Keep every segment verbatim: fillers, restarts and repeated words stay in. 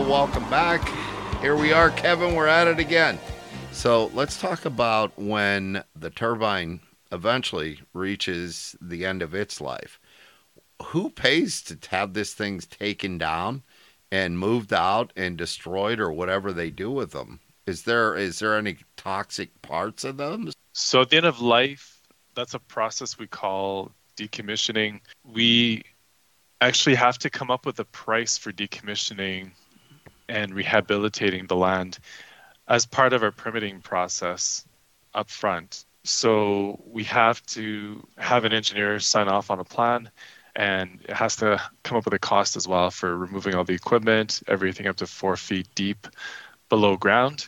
welcome back. Here we are, Kevin. We're at it again. So let's talk about when the turbine eventually reaches the end of its life. Who pays to have this thing taken down and moved out and destroyed, or whatever they do with them? Is there is there any toxic parts of them? So at the end of life, that's a process we call decommissioning. We actually have to come up with a price for decommissioning and rehabilitating the land as part of our permitting process up front. So we have to have an engineer sign off on a plan, and it has to come up with a cost as well for removing all the equipment, everything up to four feet deep below ground,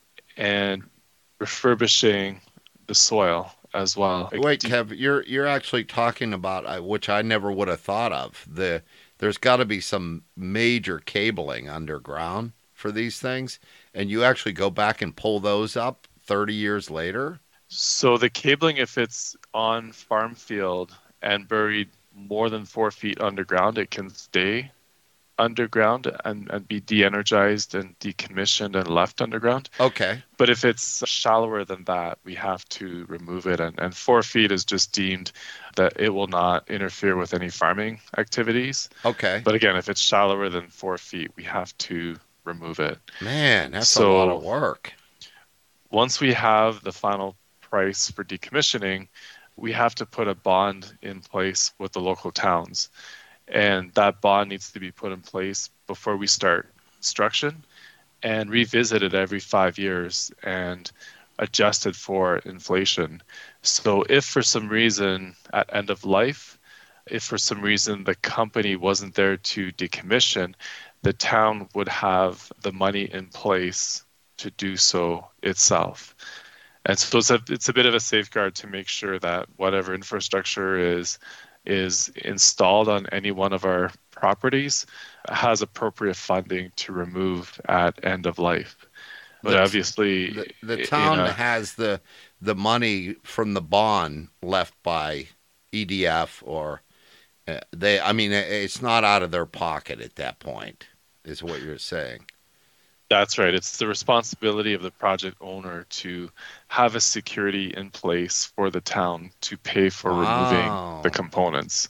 and refurbishing the soil as well. Like Wait, de- Kev, you're you're actually talking about uh, which I never would have thought of. The there's got to be some major cabling underground for these things, and you actually go back and pull those up thirty years later. so the cabling, if it's on farm field and buried more than four feet underground, it can stay underground and, and be de-energized and decommissioned and left underground. Okay, But if it's shallower than that, we have to remove it. And, and four feet is just deemed that it will not interfere with any farming activities. okay, But again, if it's shallower than four feet, we have to remove it. man, that's a lot of So work. once we have the final price for decommissioning, we have to put a bond in place with the local towns. And that bond needs to be put in place before we start construction and revisited every five years and adjusted for inflation. So if for some reason at end of life, if for some reason the company wasn't there to decommission, the town would have the money in place to do so itself. And so it's a, it's a bit of a safeguard to make sure that whatever infrastructure is is installed on any one of our properties has appropriate funding to remove at end of life. But The obviously, the, the in town a, has the the money from the bond left by E D F, or uh, they. I mean, it's not out of their pocket at that point, is what you're saying. that's right. It's the responsibility of the project owner to have a security in place for the town to pay for removing the Wow. components.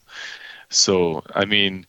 So, I mean,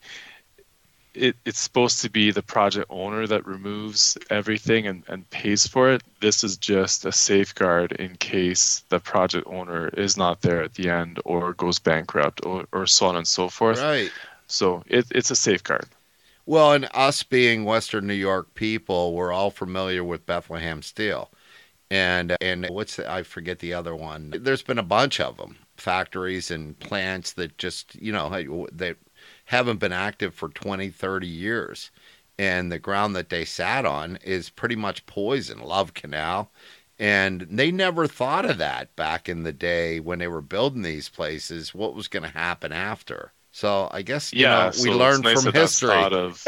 it, it's supposed to be the project owner that removes everything and, and pays for it. This is just a safeguard in case the project owner is not there at the end or goes bankrupt, or, or so on and so forth. Right. So it, it's a safeguard. Well, and us being Western New York people, we're all familiar with Bethlehem Steel, and and what's the, I forget the other one. There's been a bunch of them, factories and plants that just you know that haven't been active for twenty, thirty years, and the ground that they sat on is pretty much poison. Love Canal. And they never thought of that back in the day when they were building these places, what was going to happen after. So I guess, you Yeah, know, we so it's learn nice from that that's history. thought of.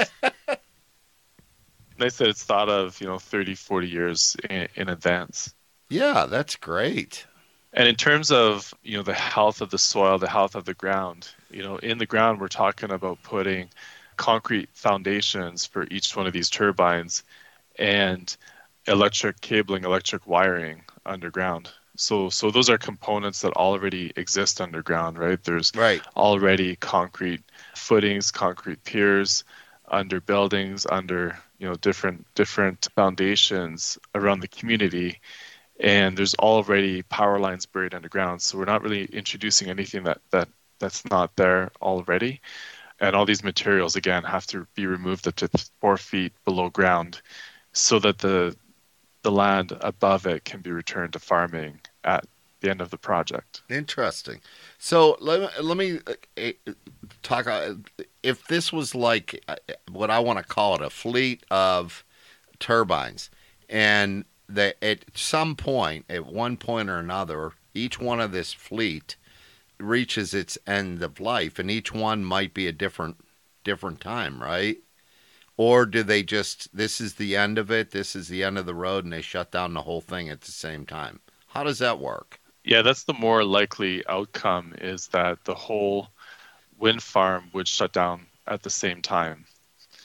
Nice that it's thought of, you know, thirty, forty years in, in advance. Yeah, that's great. And in terms of, you know, the health of the soil, the health of the ground, you know, in the ground, we're talking about putting concrete foundations for each one of these turbines and electric cabling, electric wiring underground. So, so those are components that already exist underground, right? There's Right. already concrete footings, concrete piers under buildings, under, you know, different different foundations around the community, and there's already power lines buried underground. So we're not really introducing anything that that that's not there already. And all these materials again have to be removed up to four feet below ground, so that the the land above it can be returned to farming at the end of the project. Interesting. So let me, let me uh, eh, talk. Uh, if this was like uh, what I want to call it, a fleet of turbines, and that at some point, at one point or another, each one of this fleet reaches its end of life, and each one might be a different different time, right? Or do they just, this is the end of it, this is the end of the road, and they shut down the whole thing at the same time? How does that work? Yeah, that's the more likely outcome, is that the whole wind farm would shut down at the same time.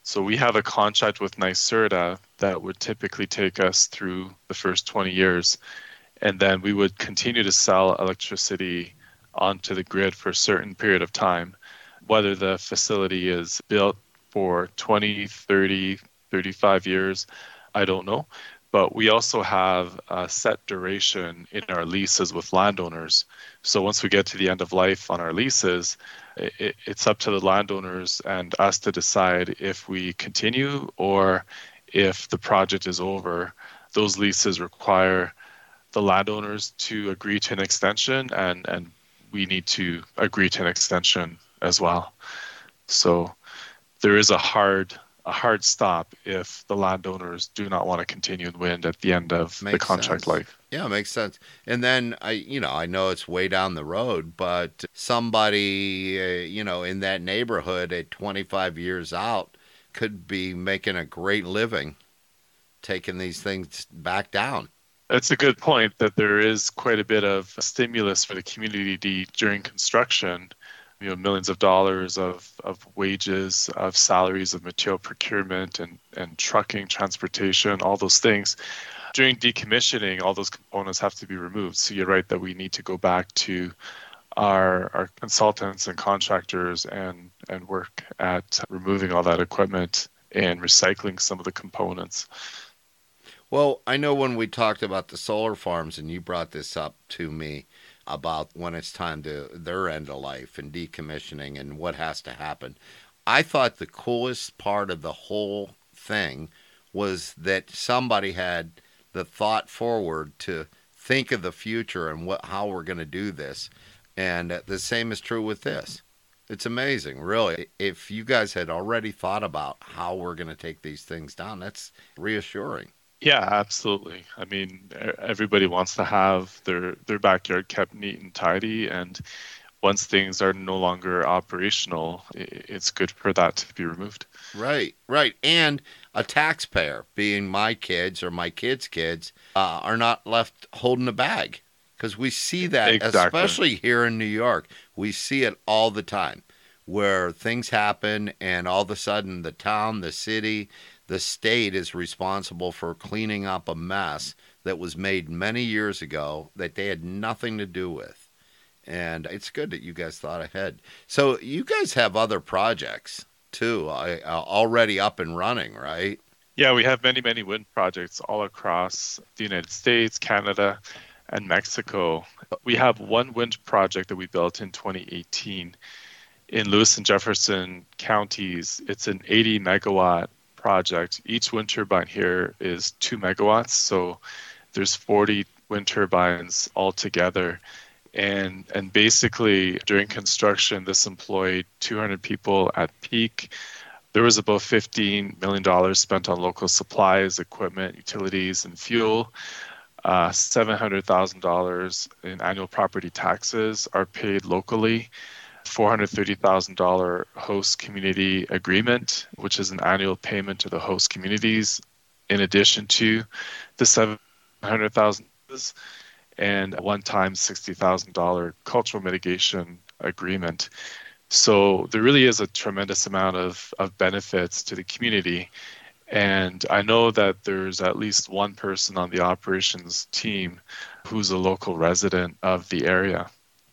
So we have a contract with NYSERDA that would typically take us through the first twenty years. And then we would continue to sell electricity onto the grid for a certain period of time. Whether the facility is built for twenty, thirty, thirty-five years, I don't know. But we also have a set duration in our leases with landowners. So once we get to the end of life on our leases, it, it's up to the landowners and us to decide if we continue or if the project is over. Those leases require the landowners to agree to an extension, and, and we need to agree to an extension as well. So there is a hard a hard stop if the landowners do not want to continue in wind at the end of the Makes contract sense. life. Yeah, makes sense. And then I, you know, I know it's way down the road, but somebody, uh, you know, in that neighborhood at twenty-five years out could be making a great living taking these things back down. It's a good point that there is quite a bit of stimulus for the community during construction. You know, millions of dollars of, of wages, of salaries, of material procurement and, and trucking, transportation, all those things. During decommissioning, all those components have to be removed. So you're right that we need to go back to our our consultants and contractors and, and work at removing all that equipment and recycling some of the components. Well, I know when we talked about the solar farms and you brought this up to me about when it's time to their end of life and decommissioning and what has to happen. I thought the coolest part of the whole thing was that somebody had the thought forward to think of the future and what how we're going to do this. And the same is true with this. It's amazing, really. If you guys had already thought about how we're going to take these things down, that's reassuring. Yeah, absolutely. I mean, e- everybody wants to have their their backyard kept neat and tidy, and once things are no longer operational, i- it's good for that to be removed. Right, right. And a taxpayer, being my kids or my kids' kids, uh, are not left holding the bag. Because we see that, Exactly. especially here in New York, we see it all the time where things happen and all of a sudden the town, the city, the state is responsible for cleaning up a mess that was made many years ago that they had nothing to do with. And it's good that you guys thought ahead. So you guys have other projects too, uh, already up and running, right? Yeah, we have many, many wind projects all across the United States, Canada, and Mexico. We have one wind project that we built in twenty eighteen in Lewis and Jefferson counties. It's an eighty megawatt project. Each wind turbine here is two megawatts. So there's forty wind turbines altogether. And, and basically during construction, this employed two hundred people at peak. There was about fifteen million dollars spent on local supplies, equipment, utilities, and fuel. Uh, seven hundred thousand dollars in annual property taxes are paid locally. four hundred thirty thousand dollars host community agreement, which is an annual payment to the host communities, in addition to the seven hundred thousand dollars and a one-time sixty thousand dollars cultural mitigation agreement. So there really is a tremendous amount of, of benefits to the community. And I know that there's at least one person on the operations team who's a local resident of the area.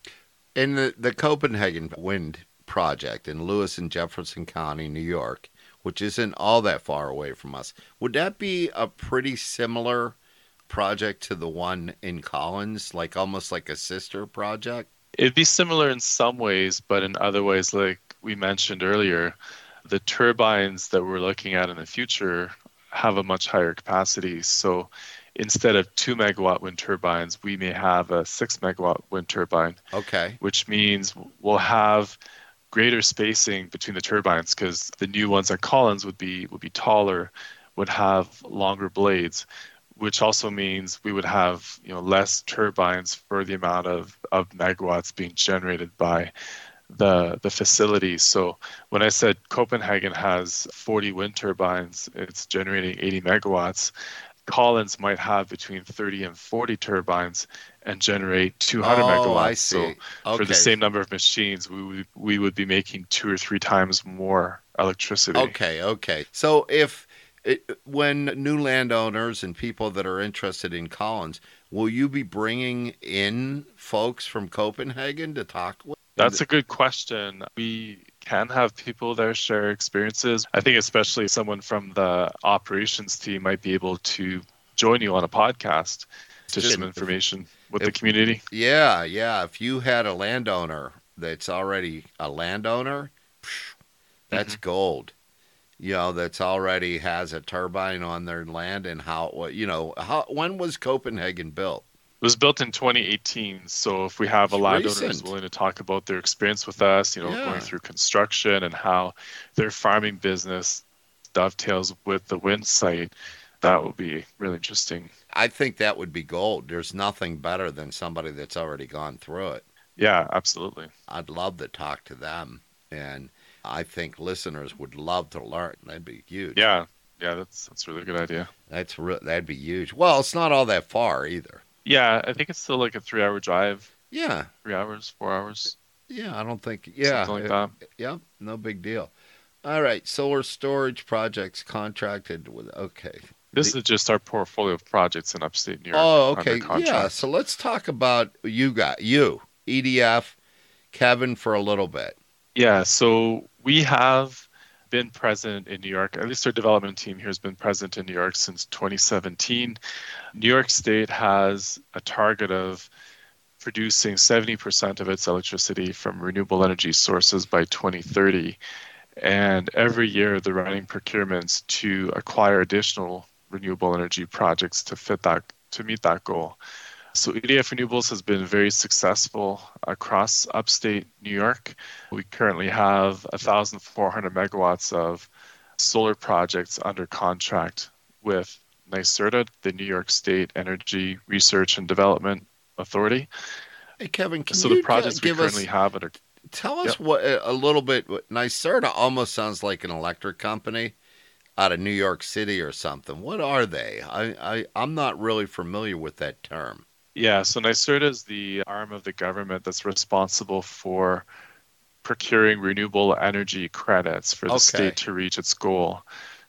In the, the Copenhagen Wind Project in Lewis and Jefferson County, New York, which isn't all that far away from us, would that be a pretty similar project to the one in Collins, like almost like a sister project? It'd be similar in some ways, but in other ways, like we mentioned earlier, the turbines that we're looking at in the future have a much higher capacity. So instead of two megawatt wind turbines, we may have a six megawatt wind turbine, Okay. which means we'll have greater spacing between the turbines because the new ones at Collins would be would be taller, would have longer blades, which also means we would have, you know, less turbines for the amount of, of megawatts being generated by the the facility. So when I said Copenhagen has forty wind turbines, it's generating eighty megawatts. Collins might have between thirty and forty turbines and generate two hundred Oh, I megawatts. So see. for the Okay. same number of machines, we would, we would be making two or three times more electricity. Okay, okay. So if it, when new landowners and people that are interested in Collins, will you be bringing in folks from Copenhagen to talk with? That's a good question. We can have people there share experiences. I think especially someone from the operations team might be able to join you on a podcast to share some information with if, the community. Yeah, yeah. If you had a landowner that's already a landowner, that's mm-hmm. gold. You know, that's already has a turbine on their land, and how, you know, how when was Copenhagen built? It was built in twenty eighteen. So if we have a landowner who's willing to talk about their experience with us, you know, yeah. going through construction and how their farming business dovetails with the wind site, that would be really interesting. I think that would be gold. There's nothing better than somebody that's already gone through it. Yeah, absolutely. I'd love to talk to them, and I think listeners would love to learn. That'd be huge. Yeah, yeah, that's that's a really good idea. That's re- that'd be huge. Well, it's not all that far either. Yeah, I think it's still like a three-hour drive. Yeah, three hours, four hours. Yeah, I don't think. Yeah, something like that. Yeah, no big deal. All right, solar storage projects contracted with. Okay. This the, is just our portfolio of projects in upstate New York. Oh, okay. Yeah, so let's talk about you got you E D F, Kevin, for a little bit. Yeah, so we have been present in New York. At least our development team here has been present in New York since twenty seventeen. New York State has a target of producing seventy percent of its electricity from renewable energy sources by twenty thirty. And every year they're running procurements to acquire additional renewable energy projects to fit that, to meet that goal. So E D F Renewables has been very successful across upstate New York. We currently have one thousand four hundred megawatts of solar projects under contract with NYSERDA, the New York State Energy Research and Development Authority. Hey, Kevin, can so you the projects give we currently us, have are, tell us yep. what a little bit. NYSERDA almost sounds like an electric company out of New York City or something. What are they? I, I I'm not really familiar with that term. Yeah, so NYSERDA is the arm of the government that's responsible for procuring renewable energy credits for the okay. state to reach its goal.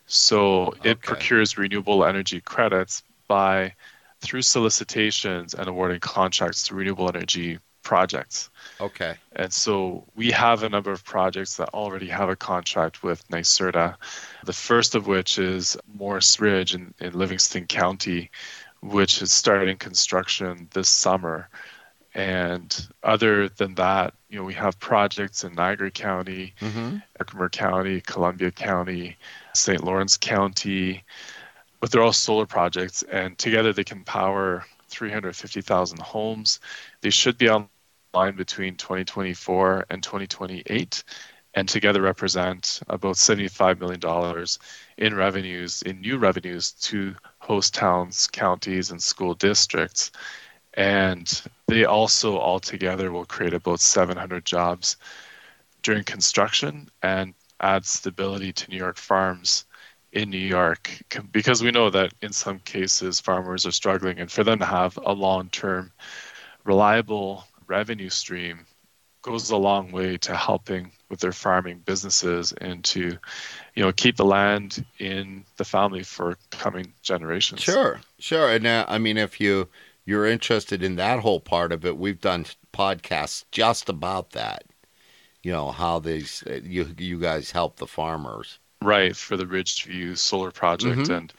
So it okay. procures renewable energy credits by through solicitations and awarding contracts to renewable energy projects. Okay. And so we have a number of projects that already have a contract with NYSERDA. The first of which is Morris Ridge in, in Livingston County, which is starting construction this summer. And other than that, you know, we have projects in Niagara County, mm-hmm. Herkimer County, Columbia County, Saint Lawrence County, but they're all solar projects, and together they can power three hundred fifty thousand homes. They should be online between twenty twenty-four and twenty twenty-eight, and together represent about seventy-five million dollars in revenues, in new revenues to host towns, counties, and school districts. And they also all together will create about seven hundred jobs during construction and add stability to New York farms in New York, because we know that in some cases farmers are struggling, and for them to have a long-term reliable revenue stream goes a long way to helping with their farming businesses and to, you know, keep the land in the family for coming generations. Sure, sure. And uh, I mean, if you you're interested in that whole part of it, we've done podcasts just about that. You know, how these you you guys help the farmers. Right, for the Ridgeview Solar Project. Mm-hmm. And,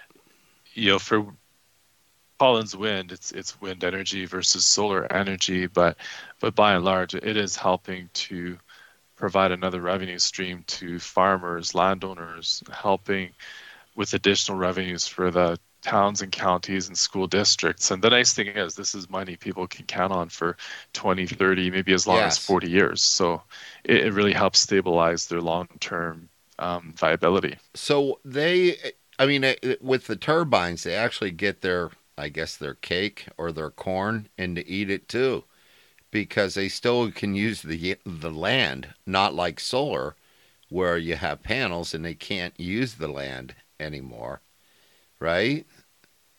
you know, for Collins Wind, it's it's wind energy versus solar energy, but but by and large, it is helping to provide another revenue stream to farmers, landowners, helping with additional revenues for the towns and counties and school districts. And the nice thing is, this is money people can count on for twenty, thirty, maybe as long yes. as forty years. So it, it really helps stabilize their long-term um, viability. So they, I mean, with the turbines, they actually get their, I guess, their cake or their corn and to eat it too, because they still can use the the land, not like solar, where you have panels and they can't use the land anymore, right?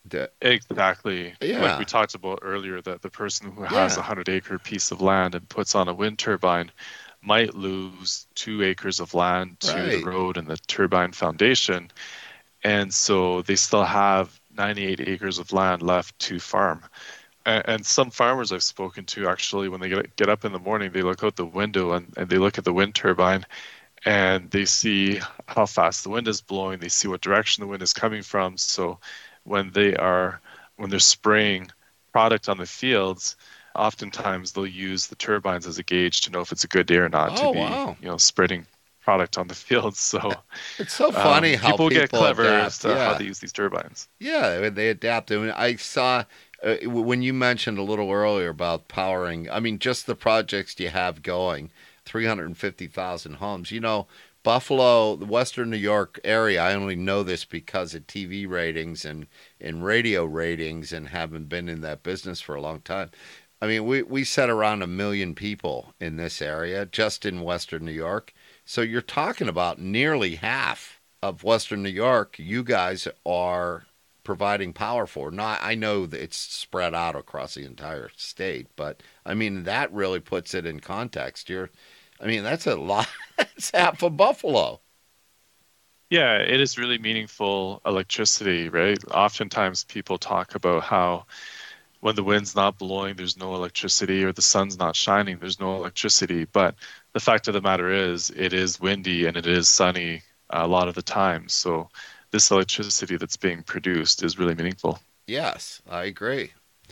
The- Exactly. Like we yeah, talked about earlier, that the person who has a yeah, hundred acre piece of land and puts on a wind turbine might lose two acres of land to the right. road and the turbine foundation. And so they still have ninety-eight acres of land left to farm. And, and some farmers I've spoken to actually, when they get, get up in the morning, they look out the window and, and they look at the wind turbine and they see how fast the wind is blowing. They see what direction the wind is coming from. So when they are when they're spraying product on the fields, oftentimes they'll use the turbines as a gauge to know if it's a good day or not to Oh, be, wow. you know, spreading product on the fields. So It's so funny um, how people get people clever as adapt. to how Yeah. they use these turbines. Yeah, they adapt. I mean, I saw uh, w- when you mentioned a little earlier about powering, I mean, just the projects you have going, three hundred fifty thousand homes. You know, Buffalo, the Western New York area, I only know this because of T V ratings and, and radio ratings and having been in that business for a long time. I mean, we, we set around a million people in this area, just in Western New York. So you're talking about nearly half of Western New York, you guys are providing power for. Not, I know that it's spread out across the entire state, but I mean that really puts it in context. You're, I mean that's a lot. That's half of Buffalo. Yeah, it is really meaningful electricity, right? Oftentimes people talk about how when the wind's not blowing, there's no electricity, or the sun's not shining, there's no electricity. But the fact of the matter is, it is windy and it is sunny a lot of the time. So this electricity that's being produced is really meaningful. Yes, I agree.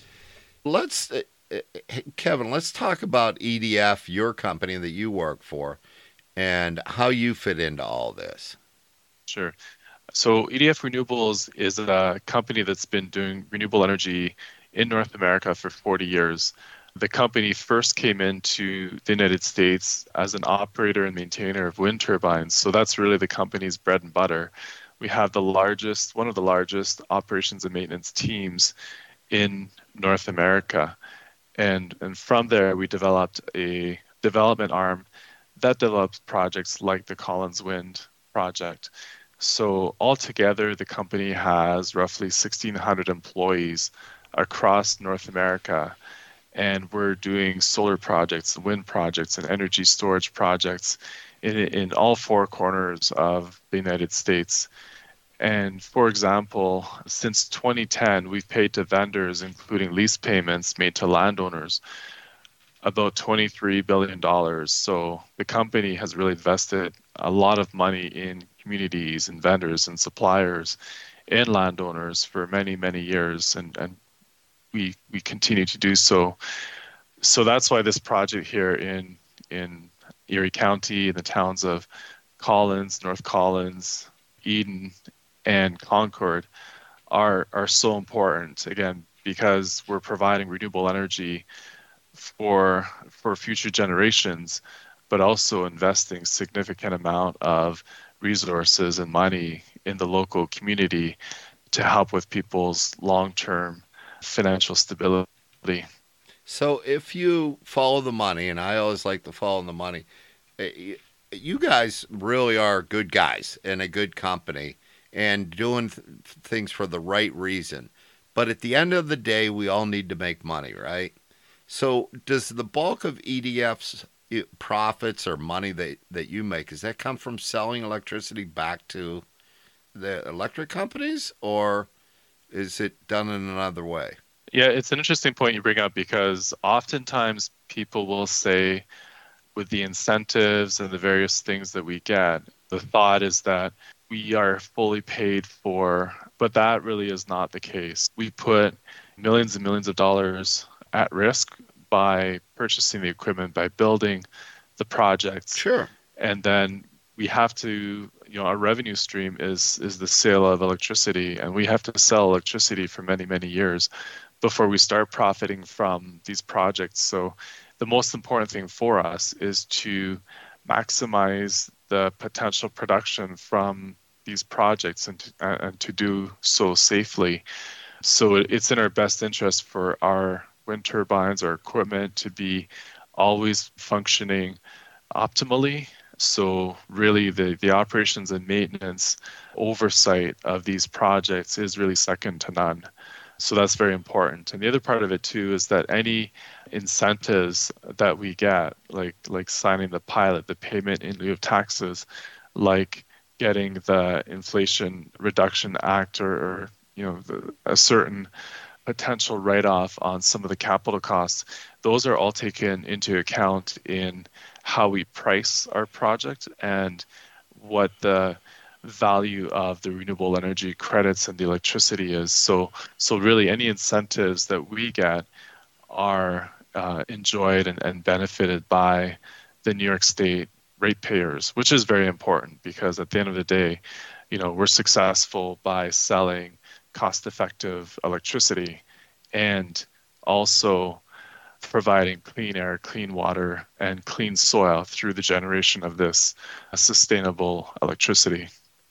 Let's, uh, uh, Kevin, let's talk about E D F, your company that you work for, and how you fit into all this. Sure. So E D F Renewables is a company that's been doing renewable energy in North America for forty years. The company first came into the United States as an operator and maintainer of wind turbines. So that's really the company's bread and butter. We have the largest, one of the largest operations and maintenance teams in North America. And, and from there, we developed a development arm that develops projects like the Collins Wind project. So altogether, the company has roughly sixteen hundred employees across North America, and we're doing solar projects, wind projects, and energy storage projects in, in all four corners of the United States. And for example, since twenty ten, we've paid to vendors, including lease payments made to landowners, about twenty-three billion dollars. So the company has really invested a lot of money in communities and vendors and suppliers and landowners for many, many years. And, and we we continue to do so. So that's why this project here in in Erie County, in the towns of Collins, North Collins, Eden, and Concord are are so important. Again, because we're providing renewable energy for for future generations, but also investing significant amount of resources and money in the local community to help with people's long-term financial stability. So if you follow the money, and I always like to follow the money, eh, you guys really are good guys and a good company and doing th- things for the right reason. But at the end of the day, we all need to make money, right? So does the bulk of E D F's eh, profits or money that, that you make, does that come from selling electricity back to the electric companies, or is it done in another way? Yeah, it's an interesting point you bring up because oftentimes people will say, with the incentives and the various things that we get, the thought is that we are fully paid for, but that really is not the case. We put millions and millions of dollars at risk by purchasing the equipment, by building the projects, Sure. and then we have to, you know, our revenue stream is is the sale of electricity, and we have to sell electricity for many, many years before we start profiting from these projects. So the most important thing for us is to maximize the potential production from these projects and to, and to do so safely. So it's in our best interest for our wind turbines, our equipment to be always functioning optimally. So really the, the operations and maintenance oversight of these projects is really second to none. So that's very important. And the other part of it too is that any incentives that we get, like like signing the pilot, the payment in lieu of taxes, like getting the Inflation Reduction Act, or, or you know the, a certain potential write-off on some of the capital costs, those are all taken into account in how we price our project and what the value of the renewable energy credits and the electricity is. So, so really, any incentives that we get are uh, enjoyed and, and benefited by the New York State ratepayers, which is very important because at the end of the day, you know, we're successful by selling cost-effective electricity and also providing clean air, clean water, and clean soil through the generation of this sustainable electricity.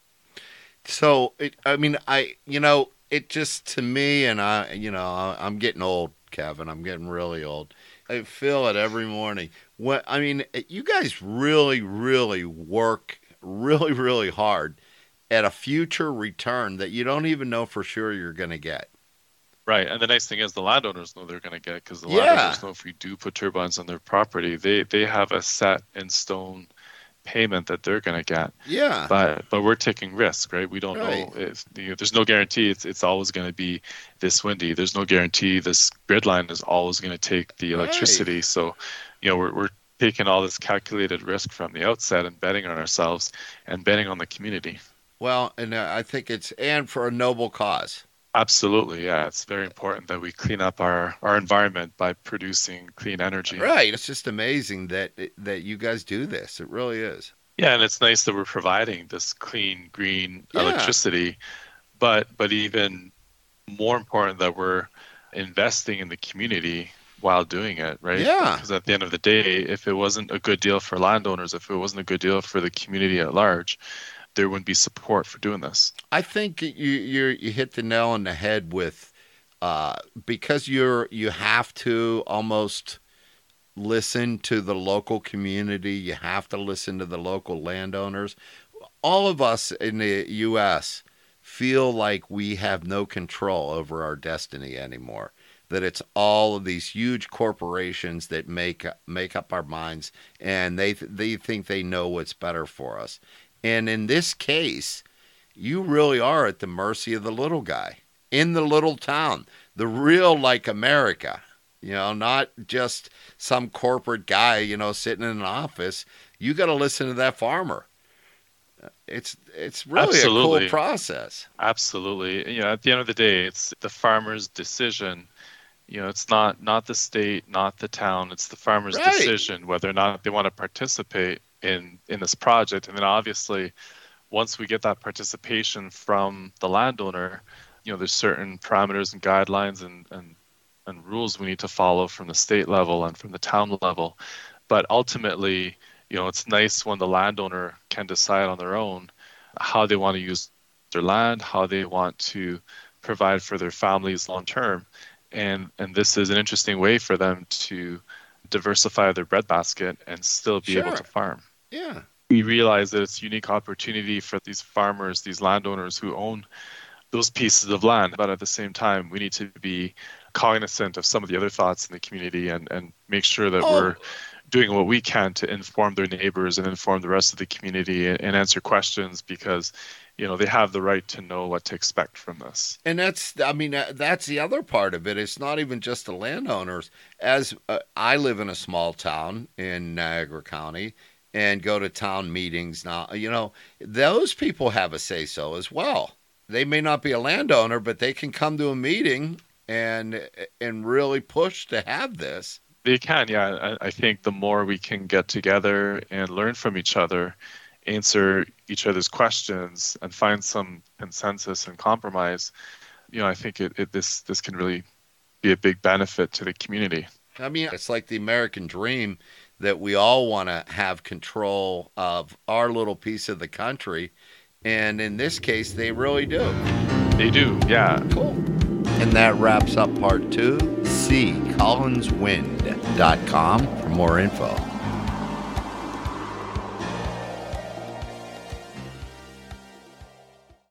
So, it, I mean, I, you know, it just to me, and I, you know, I'm getting old, Kevin. I'm getting really old. I feel it every morning. What I mean, you guys really, really work really, really hard at a future return that you don't even know for sure you're going to get. Right, and the nice thing is the landowners know they're going to get, because the Yeah. landowners know if we do put turbines on their property, they they have a set in stone payment that they're going to get. Yeah. But but we're taking risk, right? We don't Right. know if you know, there's no guarantee it's it's always going to be this windy. There's no guarantee this grid line is always going to take the Right. electricity. So, you know, we're we're taking all this calculated risk from the outset and betting on ourselves and betting on the community. Well, and uh, I think it's and for a noble cause. Absolutely, yeah. It's very important that we clean up our, our environment by producing clean energy. Right. It's just amazing that that you guys do this. It really is. Yeah, and it's nice that we're providing this clean, green Yeah. electricity, but but even more important that we're investing in the community while doing it, right? Yeah. Because at the end of the day, if it wasn't a good deal for landowners, if it wasn't a good deal for the community at large, there wouldn't be support for doing this. I think you you you hit the nail on the head with uh, because you're you have to almost listen to the local community. You have to listen to the local landowners. All of us in the U S feel like we have no control over our destiny anymore. That it's all of these huge corporations that make make up our minds, and they they think they know what's better for us. And in this case, you really are at the mercy of the little guy in the little town, the real like America, you know, not just some corporate guy, you know, sitting in an office. You got to listen to that farmer. It's it's really Absolutely. a cool process. Absolutely. You know, at the end of the day, it's the farmer's decision. You know, it's not not the state, not the town. It's the farmer's Right. decision whether or not they want to participate in in this project. And then obviously, once we get that participation from the landowner, you know, there's certain parameters and guidelines and and and rules we need to follow from the state level and from the town level. But ultimately, you know, it's nice when the landowner can decide on their own how they want to use their land, how they want to provide for their families long term. And and this is an interesting way for them to diversify their breadbasket and still be able Sure. to farm. Yeah. We realize that it's a unique opportunity for these farmers, these landowners who own those pieces of land. But at the same time, we need to be cognizant of some of the other thoughts in the community and, and make sure that Oh. we're doing what we can to inform their neighbors and inform the rest of the community and, and answer questions, because, you know, they have the right to know what to expect from this. And that's, I mean, uh, that's the other part of it. It's not even just the landowners. As uh, I live in a small town in Niagara County and go to town meetings now, you know, those people have a say so as well. They may not be a landowner, but they can come to a meeting and and really push to have this. They can, yeah. I, I think the more we can get together and learn from each other, answer each other's questions, and find some consensus and compromise, you know, I think it, it this this can really be a big benefit to the community. I mean, it's like the American dream that we all want to have control of our little piece of the country. And in this case, they really do. They do, yeah. Cool. And that wraps up part two. See collins wind dot com for more info.